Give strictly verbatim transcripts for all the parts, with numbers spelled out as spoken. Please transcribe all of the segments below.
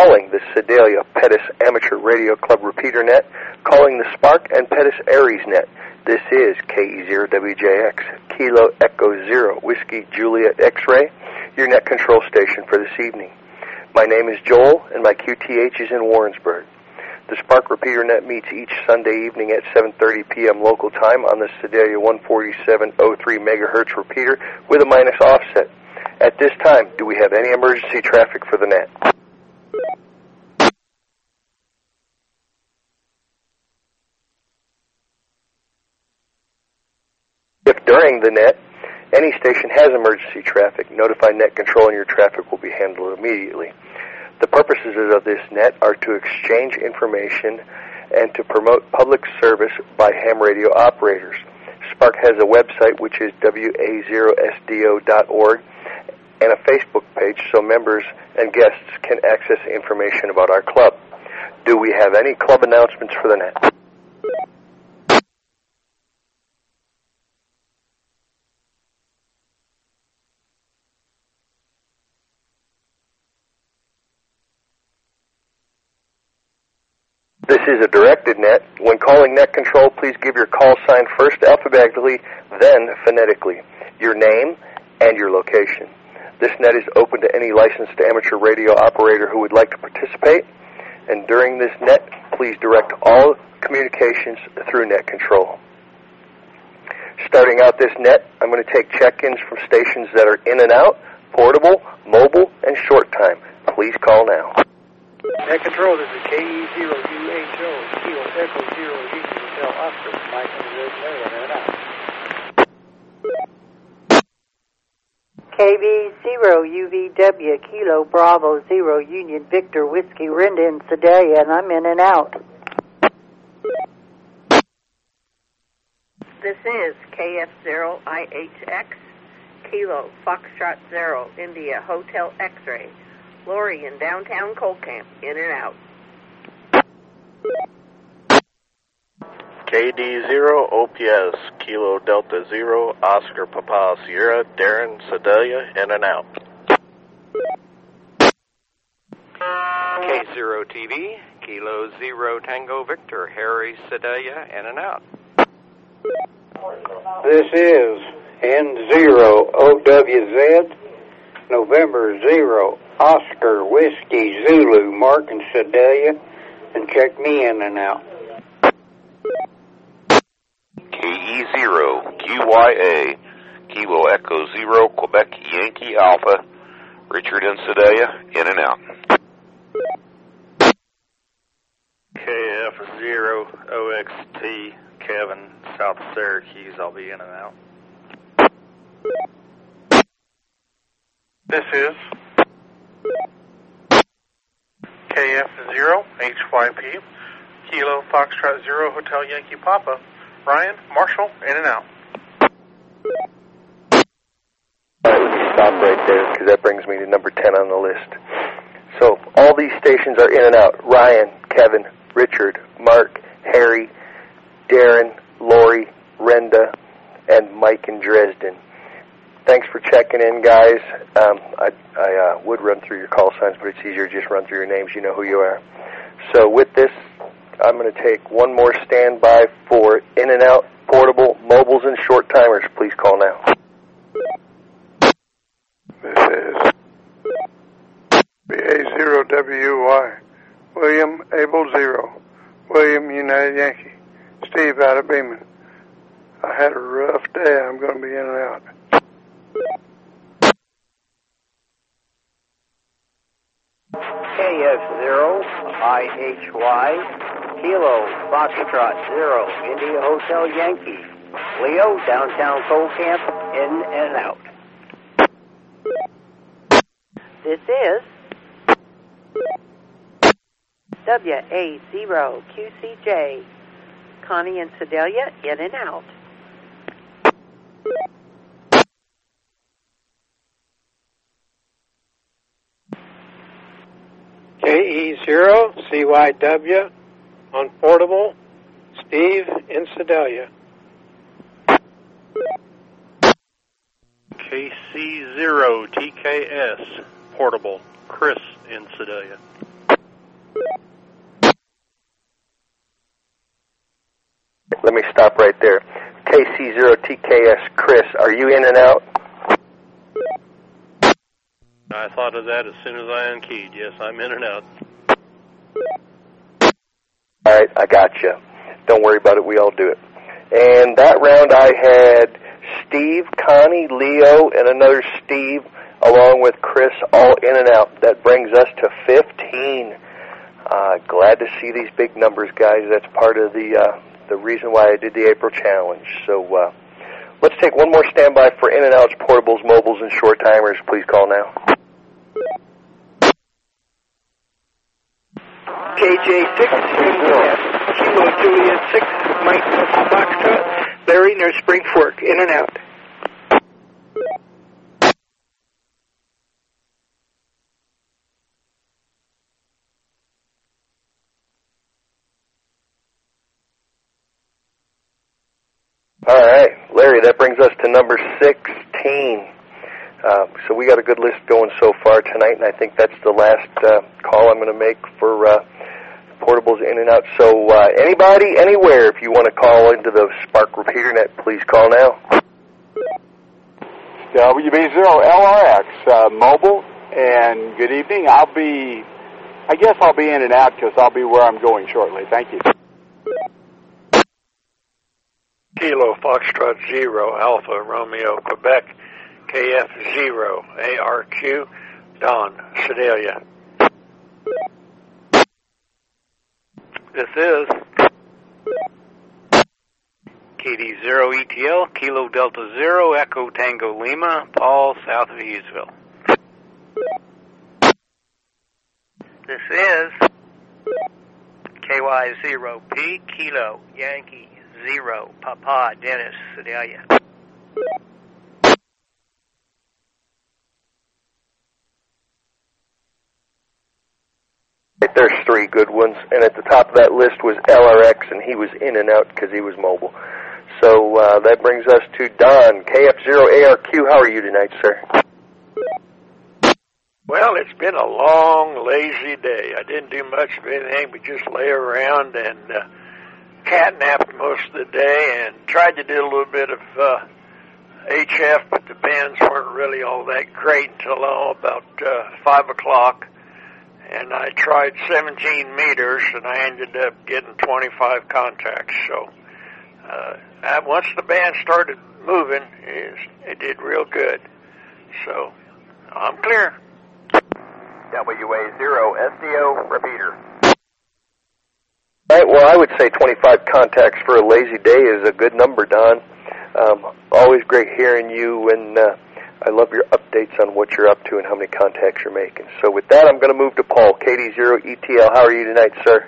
calling the Sedalia Pettis Amateur Radio Club repeater net, calling the Spark and Pettis Aries net. This is K E zero W J X, Kilo Echo Zero, Whiskey Juliet X-Ray, your net control station for this evening. My name is Joel, and my Q T H is in Warrensburg. The Spark repeater net meets each Sunday evening at seven thirty p.m. local time on the Sedalia one forty-seven point oh three megahertz repeater with a minus offset. At this time, do we have any emergency traffic for the net? If during the net, any station has emergency traffic, notify net control and your traffic will be handled immediately. The purposes of this net are to exchange information and to promote public service by ham radio operators. Spark has a website which is W A zero S D O dot org and a Facebook page so members and guests can access information about our club. Do we have any club announcements for the net? This is a directed net. When calling net control, please give your call sign first alphabetically, then phonetically, your name and your location. This net is open to any licensed amateur radio operator who would like to participate, and during this net, please direct all communications through net control. Starting out this net, I'm going to take check-ins from stations that are in and out, portable, mobile, and short time. Please call now. Net control, this is K E zero U H O, Kilo Echo Zero, Union Hotel Oscar, Mike and Liz, Maryland, and out. K B zero U V W, Kilo Bravo Zero, Union Victor Whiskey, Rendon, Sedalia, and I'm in and out. This is K F zero I H X, Kilo Foxtrot Zero, India Hotel X-Ray, Lori in downtown Coal Camp, in and out. K D zero O P S, Kilo Delta Zero, Oscar Papa Sierra, Darren, Sedalia, in and out. K zero T V, Kilo Zero Tango Victor, Harry, Sedalia, in and out. This is N zero O W Z, November Zero, Oscar Whiskey Zulu, Mark and Sedalia, and check me in and out. K E zero Q Y A, Kilo Echo Zero, Quebec Yankee Alpha, Richard and Sedalia, in and out. K F zero O X T, Kevin, South Syracuse, I'll be in and out. This is K F zero H Y P, Kilo Foxtrot Zero, Hotel Yankee Papa, Ryan, Marshall, in and out. All right, let's stop right there because that brings me to number ten on the list. So all these stations are in and out. Ryan, Kevin, Richard, Mark, Harry, Darren, Lori, Renda, and Mike in Dresden. Thanks for checking in, guys. Um, I, I uh, would run through your call signs, but it's easier to just run through your names. You know who you are. So with this, I'm going to take one more standby for in and out, portable, mobiles, and short timers. Please call now. This is B A zero W Y, William Able Zero, William United Yankee, Steve out of Beeman. I had a rough day. I'm going to be in and out. K F zero I H Y, Kilo Foxtrot Zero, India Hotel Yankee, Leo, downtown Coal Camp, in and out. This is W A zero Q C J, Connie and Sedalia, in and out. K E zero C Y W on portable, Steve in Sedalia. K C zero T K S, portable, Chris in Sedalia. Let me stop right there. K C zero T K S, Chris, are you in and out? I thought of that as soon as I unkeyed. Yes, I'm in and out. All right, I got you. Don't worry about it. We all do it. And that round I had Steve, Connie, Leo, and another Steve, along with Chris, all in and out. That brings us to fifteen. Uh, glad to see these big numbers, guys. That's part of the uh, the reason why I did the April challenge. So uh, let's take one more standby for in and outs, portables, mobiles, and short timers. Please call now. K J six, Kilo Juliet six, Mike Foxtrot, Larry near Spring Fork, in and out. All right, Larry, that brings us to number sixteen. Uh, so we got a good list going so far tonight, and I think that's the last uh, call I'm going to make for uh, portables in and out. So uh, anybody, anywhere, if you want to call into the Spark Repeater Net, please call now. W B zero L R X, uh, mobile, and good evening. I'll be, I guess I'll be in and out because I'll be where I'm going shortly. Thank you. Kilo Foxtrot zero Alpha Romeo Quebec K F zero A R Q Don Sedalia. This is K D zero E T L Kilo Delta zero Echo Tango Lima Paul south of Hughesville. This is K Y zero P Kilo Yankee zero Papa Dennis Sedalia. There's three good ones, and at the top of that list was L R X, and he was in and out because he was mobile. So uh, that brings us to Don, K F zero A R Q. How are you tonight, sir? Well, it's been a long, lazy day. I didn't do much of anything but just lay around and uh, catnapped most of the day and tried to do a little bit of uh, H F, but the bands weren't really all that great until oh, about uh, five o'clock. And I tried seventeen meters, and I ended up getting twenty-five contacts. So uh, once the band started moving, it, it did real good. So I'm clear. W A zero S D O repeater. All right, well, I would say twenty-five contacts for a lazy day is a good number, Don. Um, always great hearing you, and uh, I love your updates on what you're up to and how many contacts you're making. So with that, I'm going to move to Paul, K D zero E T L. How are you tonight, sir?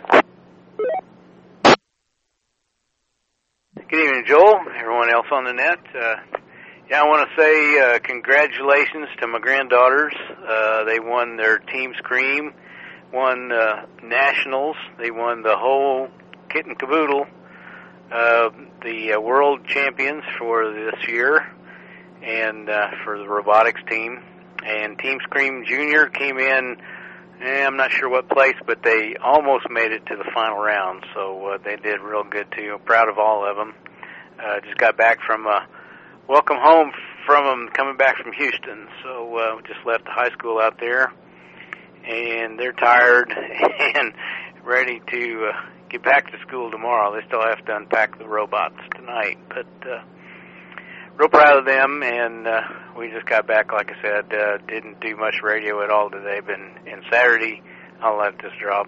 Good evening, Joel. Everyone else on the net. Uh, yeah, I want to say uh, congratulations to my granddaughters. Uh, they won their Team Scream, won uh, Nationals. They won the whole kit and caboodle. Uh, the uh, world champions for this year, and uh, for the robotics team. And Team Scream Junior came in, eh, I'm not sure what place, but they almost made it to the final round, so uh, they did real good too. I'm proud of all of them. Uh, just got back from, uh, welcome home from them coming back from Houston, so uh, just left the high school out there, and they're tired and ready to uh, get back to school tomorrow. They still have to unpack the robots tonight, but uh, real proud of them, and uh, we just got back, like I said, uh, didn't do much radio at all today, but in Saturday, I'll let this drop.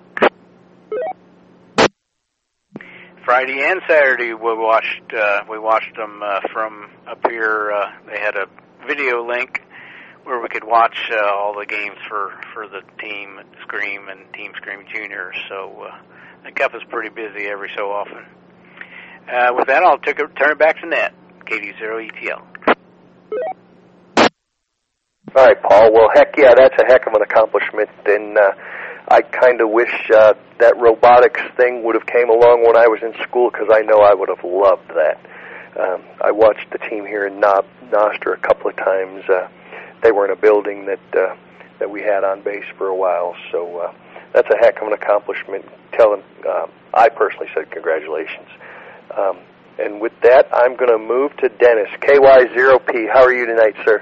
Friday and Saturday, we watched uh, we watched them uh, from up here. Uh, they had a video link where we could watch uh, all the games for, for the Team Scream and Team Scream Junior, so uh, that kept us pretty busy every so often. Uh, with that, I'll take a, turn it back to Net. K D zero E T L. All right, Paul. Well, heck yeah, that's a heck of an accomplishment, and uh, I kind of wish uh, that robotics thing would have came along when I was in school, because I know I would have loved that. Um, I watched the team here in Knob, Noster a couple of times. Uh, they were in a building that uh, that we had on base for a while, so uh, that's a heck of an accomplishment. Tell them uh, I personally said congratulations. Um, and with that, I'm going to move to Dennis, K Y zero P. How are you tonight, sir?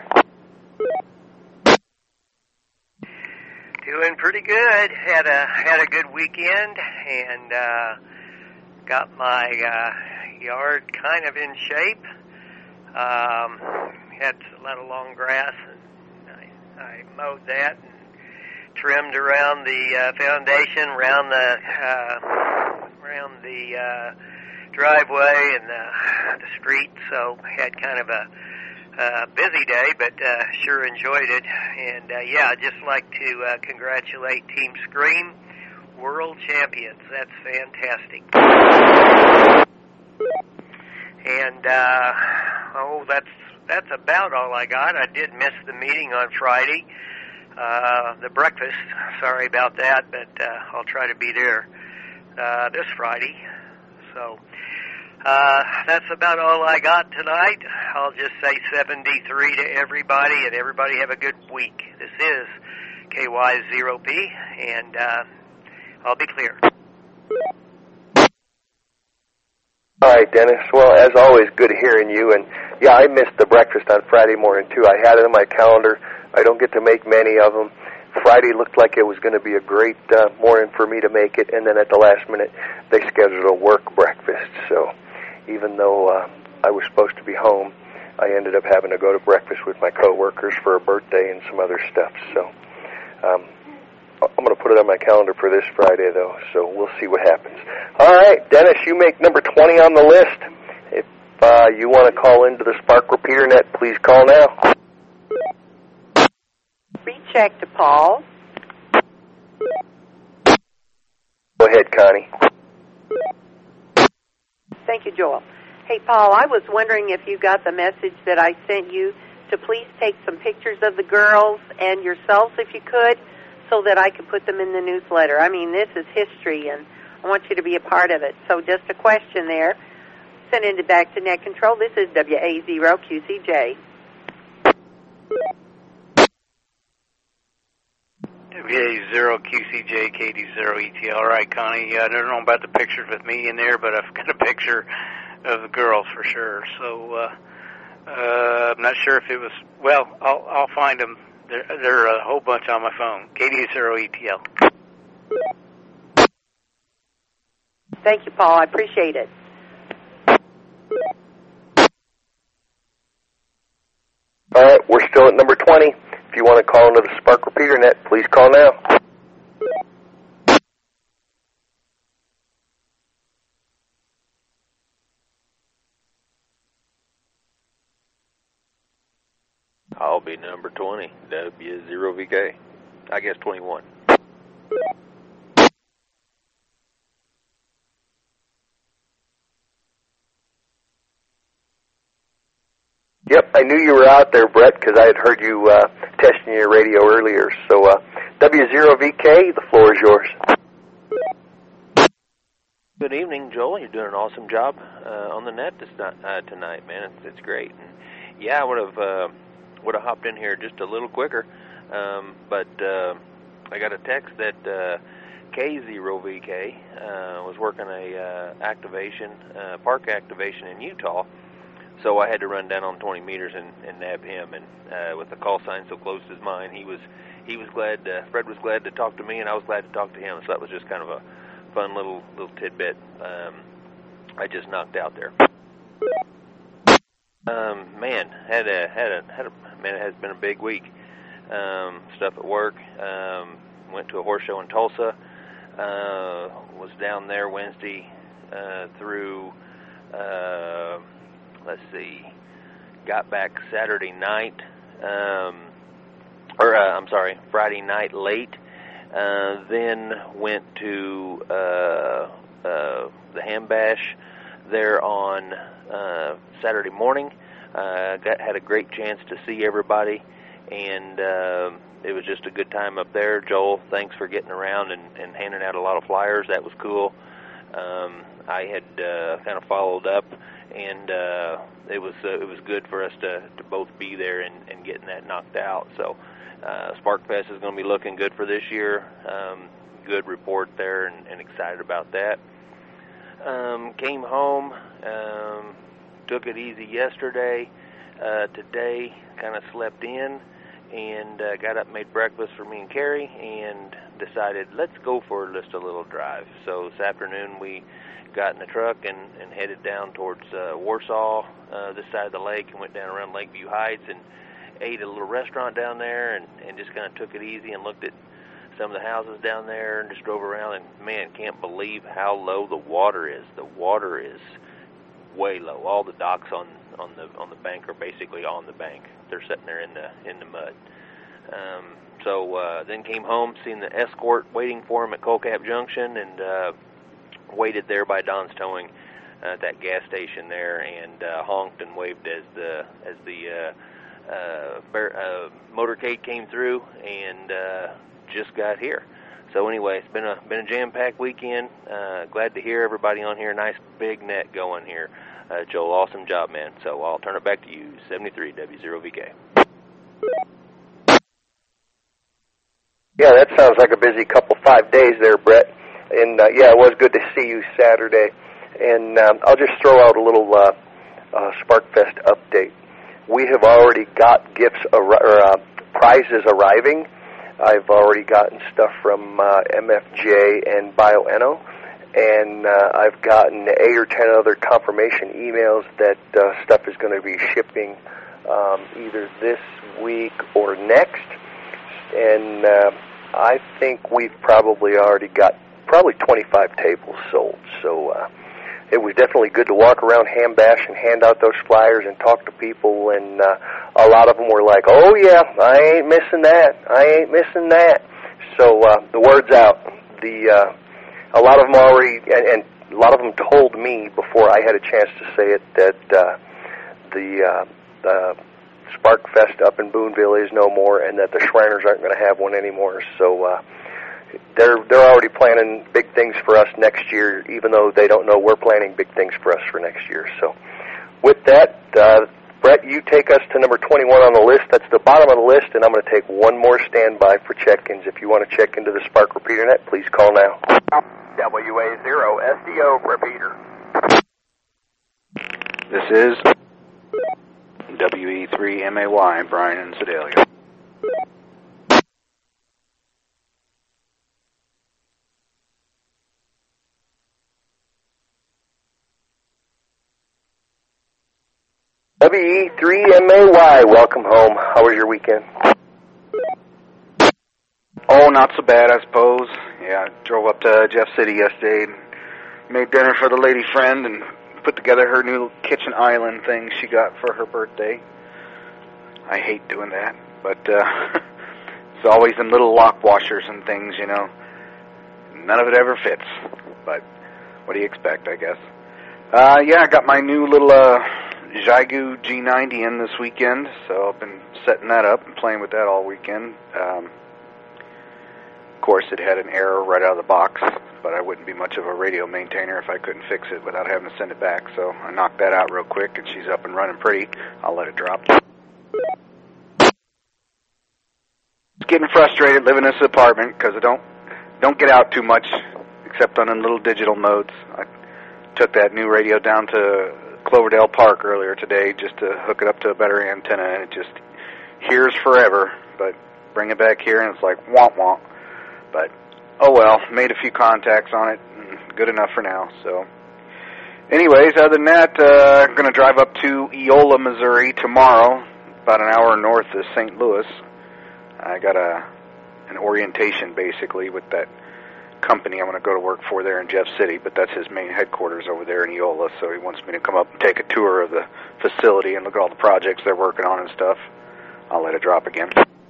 Doing pretty good. Had a had a good weekend and uh, got my uh, yard kind of in shape. Um, had a lot of long grass, and I, I mowed that and trimmed around the uh, foundation, around the uh, around the uh, driveway and the, the street. So had kind of a Uh, busy day, but uh, sure enjoyed it. And uh, yeah, I'd just like to uh, congratulate Team Scream, world champions. That's fantastic. And uh, oh, that's that's about all I got. I did miss the meeting on Friday, uh, the breakfast. Sorry about that, but uh, I'll try to be there uh, this Friday. So. Uh, that's about all I got tonight. I'll just say seventy-three to everybody, and everybody have a good week. This is K Y zero P, and uh, I'll be clear. All right, Dennis. Well, as always, good hearing you. And, yeah, I missed the breakfast on Friday morning, too. I had it in my calendar. I don't get to make many of them. Friday looked like it was going to be a great uh, morning for me to make it, and then at the last minute, they scheduled a work breakfast, so... Even though uh, I was supposed to be home, I ended up having to go to breakfast with my coworkers for a birthday and some other stuff. So um, I'm going to put it on my calendar for this Friday, though, so we'll see what happens. All right, Dennis, you make number twenty on the list. If uh, you want to call into the Spark Repeater Net, please call now. Recheck to Paul. Go ahead, Connie. Thank you, Joel. Hey, Paul, I was wondering if you got the message that I sent you to please take some pictures of the girls and yourselves, if you could, so that I could put them in the newsletter. I mean, this is history, and I want you to be a part of it. So just a question there. Sending it back to Net Control. This is W A zero Q C J. W A zero Q C J, K D zero E T L. All right, Connie. I don't know about the pictures with me in there, but I've got a picture of the girls for sure. So uh, uh, I'm not sure if it was. Well, I'll I'll find them. There, there are a whole bunch on my phone. K D zero E T L. Thank you, Paul. I appreciate it. All right, we're still at number twenty. If you want to call into the Spark Repeater Net, please call now. I'll be number twenty, W zero V K. I guess twenty-one. Yep, I knew you were out there, Brett, because I had heard you uh, testing your radio earlier. So, uh, W zero V K, the floor is yours. Good evening, Joel. You're doing an awesome job uh, on the net this not, uh, tonight, man. It's, it's great. And yeah, I would have uh, would have hopped in here just a little quicker, um, but uh, I got a text that uh, K zero V K uh, was working a uh, activation, uh, park activation in Utah. So I had to run down on twenty meters and, and nab him, and uh, with the call sign so close as mine, he was he was glad. Uh, Fred was glad to talk to me, and I was glad to talk to him. So that was just kind of a fun little little tidbit um, I just knocked out there. Um, man, had a had a had a man. It has been a big week. Um, stuff at work. Um, went to a horse show in Tulsa. Uh, was down there Wednesday uh, through. Uh, Let's see, got back Saturday night, um, or uh, I'm sorry, Friday night late, uh, then went to uh, uh, the Ham Bash there on uh, Saturday morning, uh, got, had a great chance to see everybody, and uh, it was just a good time up there. Joel, thanks for getting around and, and handing out a lot of flyers. That was cool. Um, I had uh, kind of followed up, and uh, it was uh, it was good for us to, to both be there and, and getting that knocked out. So uh, SparkFest is going to be looking good for this year. Um, good report there, and, and excited about that. Um, came home, um, took it easy yesterday. Uh, today, kind of slept in, and uh, got up, made breakfast for me and Carrie, and decided let's go for just a little drive. So this afternoon we got in the truck and, and headed down towards uh, Warsaw, uh, this side of the lake, and went down around Lakeview Heights and ate at a little restaurant down there, and, and just kind of took it easy and looked at some of the houses down there and just drove around. And man, can't believe how low the water is. The water is way low. All the docks on on the on the bank are basically on the bank. They're sitting there in the in the mud. Um, so uh, then came home, seen the escort waiting for him at Colcap Junction, and uh, waited there by Don's Towing uh, at that gas station there, and uh, honked and waved as the as the uh, uh, bear, uh, motorcade came through, and uh, just got here. So anyway, it's been a been a jam-packed weekend. Uh, glad to hear everybody on here. Nice big net going here. Uh, Joel, awesome job, man. So I'll turn it back to you, seventy-three W zero V K. Yeah, that sounds like a busy couple five days there, Brett. And uh, yeah, it was good to see you Saturday. And um, I'll just throw out a little uh, uh, SparkFest update. We have already got gifts ar- or uh, prizes arriving. I've already gotten stuff from uh, M F J and BioEno, and uh, I've gotten eight or ten other confirmation emails that uh, stuff is going to be shipping um, either this week or next. And uh, I think we've probably already got probably twenty-five tables sold. So uh, it was definitely good to walk around Ham Bash and hand out those flyers and talk to people, and uh, a lot of them were like, oh yeah, I ain't missing that, I ain't missing that. So uh, the word's out. The uh, a lot of them already, and, and a lot of them told me before I had a chance to say it, that uh, the uh, uh, SparkFest up in Boonville is no more, and that the Shriners aren't going to have one anymore. So uh, they're they're already planning big things for us next year, even though they don't know we're planning big things for us for next year. So with that, uh, Brett, you take us to number twenty-one on the list. That's the bottom of the list, and I'm going to take one more standby for check-ins. If you want to check into the Spark Repeater Net, please call now. W A zero S D O repeater. This is W E three M A Y, Brian and Sedalia. W E three M A Y, welcome home. How was your weekend? Oh, not so bad, I suppose. Yeah, I drove up to Jeff City yesterday and made dinner for the lady friend and put together her new kitchen island thing she got for her birthday. I hate doing that, but uh, it's always them little lock washers and things, you know. None of it ever fits, but what do you expect, I guess. Uh, yeah, I got my new little uh, Xiegu G ninety in this weekend, so I've been setting that up and playing with that all weekend. Um, of course, it had an error right out of the box, but I wouldn't be much of a radio maintainer if I couldn't fix it without having to send it back, so I knocked that out real quick, and she's up and running pretty. I'll let it drop. Getting frustrated living in this apartment because I don't don't get out too much except on them little digital modes. I took that new radio down to Cloverdale Park earlier today just to hook it up to a better antenna, and it just hears forever, but bring it back here and it's like womp womp. But oh well, made a few contacts on it, and good enough for now. So anyways, other than that, uh, I'm going to drive up to Eola, Missouri tomorrow, about an hour north of Saint Louis. I got a an orientation basically with that company I'm going to go to work for there in Jeff City, but that's his main headquarters over there in Eola, so he wants me to come up and take a tour of the facility and look at all the projects they're working on and stuff. I'll let it drop again.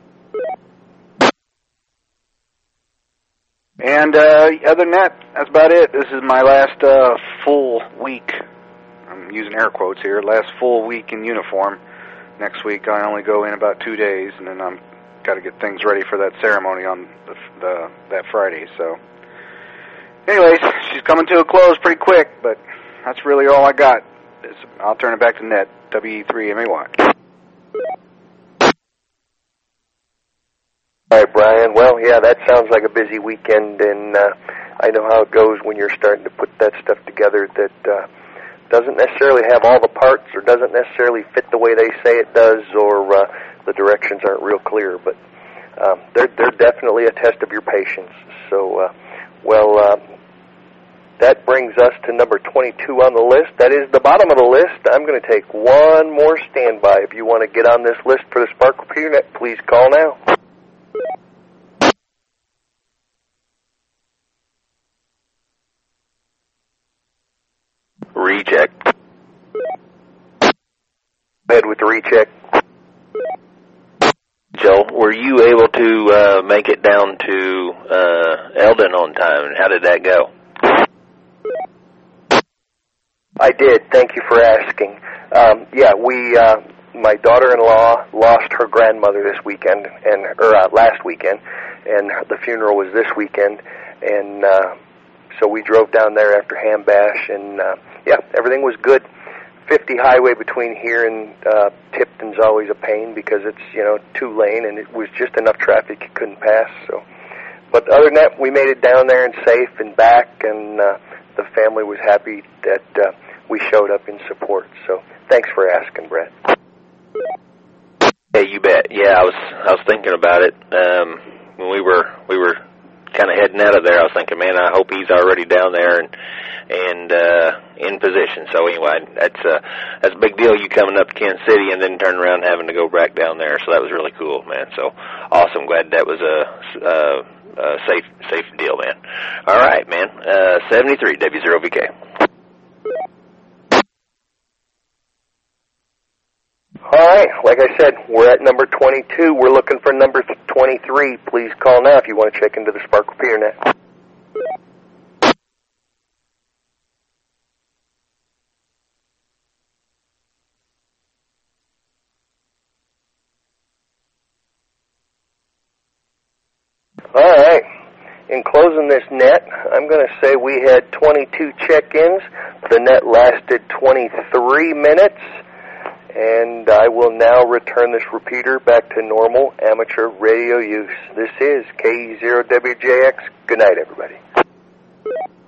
And uh, other than that, that's about it. This is my last uh, full week. I'm using air quotes here. Last full week in uniform. Next week I only go in about two days, and then I'm got to get things ready for that ceremony on the, the that Friday. So, anyways, she's coming to a close pretty quick, but that's really all I got. I'll turn it back to Net, W E three M A Y. All right, Brian. Well, yeah, that sounds like a busy weekend, and uh, I know how it goes when you're starting to put that stuff together that uh, doesn't necessarily have all the parts or doesn't necessarily fit the way they say it does, or uh, the directions aren't real clear. But um, they're, they're definitely a test of your patience. So, uh, well, uh, that brings us to number twenty-two on the list. That is the bottom of the list. I'm going to take one more standby. If you want to get on this list for the Spark Repeater Net, please call now. Recheck. Ahead with the recheck. Joe, were you able to uh, make it down to uh, Eldon on time, and how did that go? I did. Thank you for asking. Um, yeah, we, uh, my daughter-in-law lost her grandmother this weekend, and or uh, last weekend, and the funeral was this weekend, and uh, so we drove down there after Ham Bash, and uh, yeah, everything was good. fifty highway between here and uh, Tipton's always a pain because it's, you know, two lane, and it was just enough traffic you couldn't pass. So, but other than that, we made it down there and safe and back, and uh, the family was happy that uh, we showed up in support. So, thanks for asking, Brett. Hey, you bet. Yeah, I was I was thinking about it um, when we were we were kind of heading out of there. I was thinking, man, I hope he's already down there and and uh, in position. So anyway, that's uh, that's a big deal. You coming up to Kansas City and then turning around and having to go back down there. So that was really cool, man. So awesome. Glad that was a, a, a safe safe deal, man. All right, man. Uh, seventy-three W zero V K. All right, like I said, we're at number twenty-two. We're looking for number twenty-three. Please call now if you want to check into the Spark Repeater Net. All right, in closing this net, I'm going to say we had twenty-two check-ins. The net lasted twenty-three minutes. And I will now return this repeater back to normal amateur radio use. This is K E zero W J X. Good night, everybody.